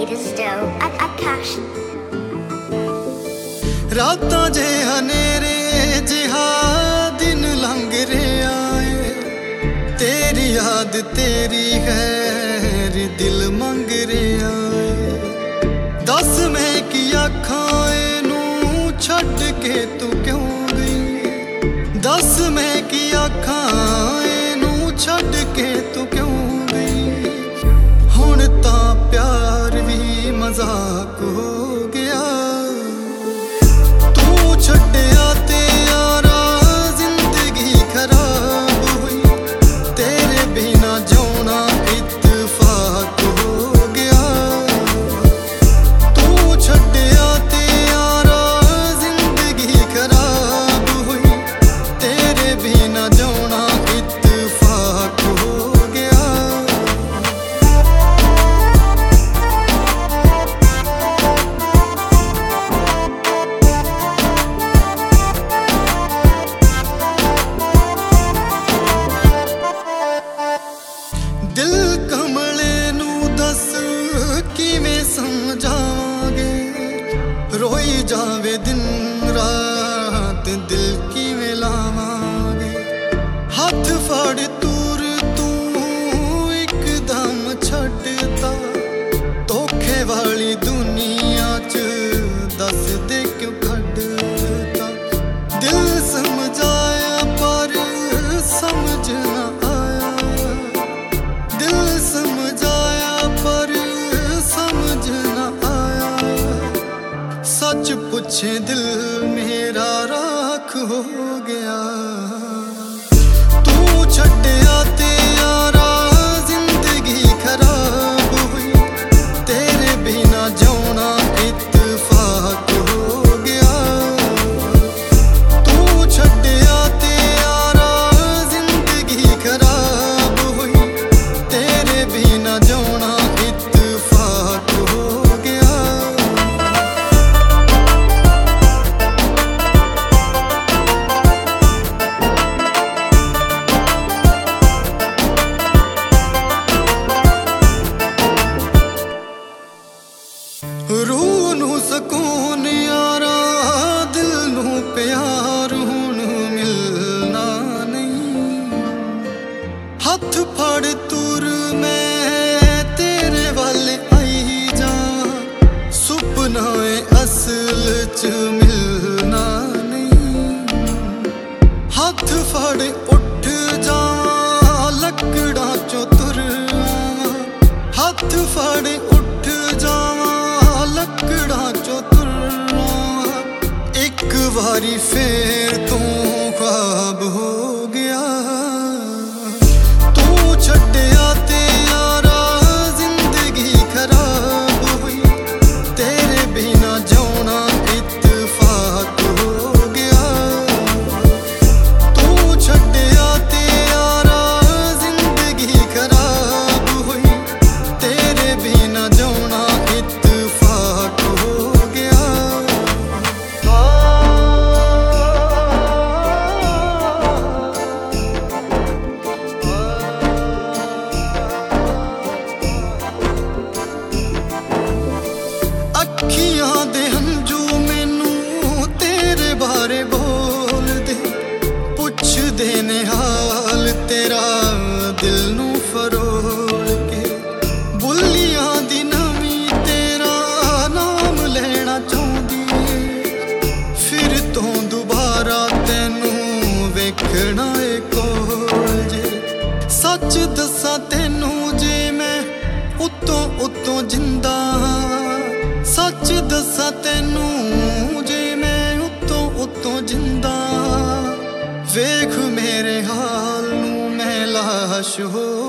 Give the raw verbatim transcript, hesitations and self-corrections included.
beat is dope. I, I cash. ਰਾਤਾਂ ਜੇ ਹਨੇਰੇ ਜਿਹਾ ਦਿਨ ਲੰਘ ਰਿਹਾ ਏ ਤੇਰੀ ਯਾਦ ਤੇਰੀ ਖੈਰ ਦਿਲ ਮੰਗ ਰਿਹਾ ਏ ਦੱਸ ਮੈਂ ਕੀ ਆਖਾਂ ਇਹਨੂੰ ਛੱਡ ਕੇ ਤੂੰ ਕਿਉਂ ਗਈ ਦੱਸ ਮੈਂ ਕੀ ਆਖਾਂ ਇਹਨੂੰ ਛੱਡ ਕੇ ਤੂੰ ਕਿਉਂ ਗਈ ਹੁਣ ਤਾਂ ਪਿਆਰ ਵੀ ਮਜ਼ਾਕ ਹੋ ਗਿਆ ਛੱਡਿਆ ਤੇ ਯਾਰਾ ਜ਼ਿੰਦਗੀ ਖਰਾਬ ਹੋਈ ਤੇਰੇ ਬਿਨਾ ਜਿਉਣਾ ਇਤਫਾਕ ਹੋ ਗਿਆ ਤੂੰ ਛੱਡਿਆ ਤੇ ਯਾਰਾ ਜ਼ਿੰਦਗੀ ਖਰਾਬ ਹੋਈ ਤੇਰੇ ਬਿਨਾ ਜਿਉਣਾ ਇਤਫਾਕ ਹੋ ਗਿਆ ਦਿਲ ਕਮਲੇ ਨੂੰ ਦੱਸ ਕਿਵੇਂ ਸਮਝਾਵਾਂਗੇ ਰੋਈ ਜਾਵੇ ਦਿਨ ਰਾਤ ਦਿਲ ਕਿਵੇਂ ਲਾਵਾਂਗੇ ਹੱਥ ਫੜ ਤੁਰ ਤੂੰ ਇੱਕਦਮ ਛੱਡਤਾ ਧੋਖੇ ਵਾਲੀ ਦੁਨੀਆ 'ਚ ਦੱਸ ਦੇ ਕਿਉਂ ਖੜਤਾ ਦਿਲ ਸਮਝਾਇਆ ਪਰ ਸਮਝ ਨਾ ਸਮਝਾਇਆ ਪਰ ਸਮਝ ਨਾ ਆਇਆ ਸੱਚ ਪੁੱਛੇ ਦਿਲ ਮੇਰਾ ਰਾਖ ਹੋ ਗਿਆ ਤੂੰ ਛੱਡਿਆ ਤੇ ਯਾਰਾ ਜ਼ਿੰਦਗੀ ਖਰਾਬ ਹੋਈ ਤੇਰੇ ਬਿਨਾ ਜਿਉਣਾ ਇਤਫਾਕ ਹੋ ਗਿਆ ਤੂੰ ਛੱਡਿਆ ਤੇ ਯਾਰਾ ਜ਼ਿੰਦਗੀ ਖਰਾਬ ਹੋਈ ਤੇਰੇ ਬਿਨਾ ਜਿਉਣਾ ਇਤਫਾਕ ਹੋ ਗਿਆ ਰੂਹ ਨੂੰ ਸਕੂਨ ਯਾਰਾ ਦਿਲ ਨੂੰ ਪਿਆਰ ਹੁਣ ਮਿਲਣਾ ਨਹੀਂ ਹੱਥ ਫੜ ਤੁਰ ਮੈਂ ਤੇਰੇ ਵੱਲ ਆਈ ਜਾ ਸੁਪਨਾ ਏ ਅਸਲ 'ਚ ਮਿਲਣਾ ਨਹੀਂ ਹੱਥ ਫੜ ਉੱਠ ਜਾ ਲੱਕੜਾਂ 'ਚੋਂ ਤੁਰ ਹੱਥ ਫੜ ਉੱਠ ਜਾਵਾਂ ਲੱਕੜਾਂ 'ਚੋਂ ਤੁਰ ਇੱਕ ਵਾਰੀ ਫੇਰ ਤੂੰ ਖ਼ਵਾਬ ਹੋ ਗਿਆ ਤੂੰ ਛੱਡਿਆ ਤੇ ਯਾਰਾ ਜ਼ਿੰਦਗੀ ਖਰਾਬ ਹੋਈ ਤੇਰੇ ਬਿਨਾ ਜਿਉਣਾ ਇਤਫਾਕ ਹੋ ਗਿਆ ਤੂੰ ਛੱਡਿਆ ਤੇ ਯਾਰਾ ਜ਼ਿੰਦਗੀ ਖਰਾਬ ਹੋਈ ਤੇਰੇ ਬਿਨਾ ਜਿਉਣਾ ਇਤਫਾਕ ਹੋ ਗਿਆ ਅੱਖੀਆਂ ਦੇ ਹੰਝੂ ਮੈਨੂੰ ਤੇਰੇ ਬਾਰੇ ਬੋਲਦੇ ਪੁੱਛਦੇ ਨੇ ਹਾਲ ਤੇਰਾ ਦਿਲ ਨੂੰ ਫਰੋਲ ਕੇ ਬੁੱਲੀਆਂ ਦੀ ਨਵੀਂ ਤੇਰਾ ਨਾਮ ਲੈਣਾ ਚਾਹੁੰਦੀ ਏ ਫਿਰ ਤੋਂ ਦੁਬਾਰਾ ਤੈਨੂੰ ਵੇਖਣਾ ਏ ਕੋਲ ਜੇ ਸੱਚ ਦੱਸਾਂ ਤੈਨੂੰ ਜੇ ਮੈਂ ਉੱਤੋਂ ਉੱਤੋਂ ਜਿੰਦਾ ਸੱਚ ਦੱਸਾਂ ਤੈਨੂੰ ਜੇ ਮੈਂ ਉੱਤੋਂ ਉੱਤੋਂ ਜਿੰਦਾ ਵੇਖ ਮੇਰੇ ਹਾਲ ਨੂੰ ਮੈਂ ਲਾਸ਼ ਹੋ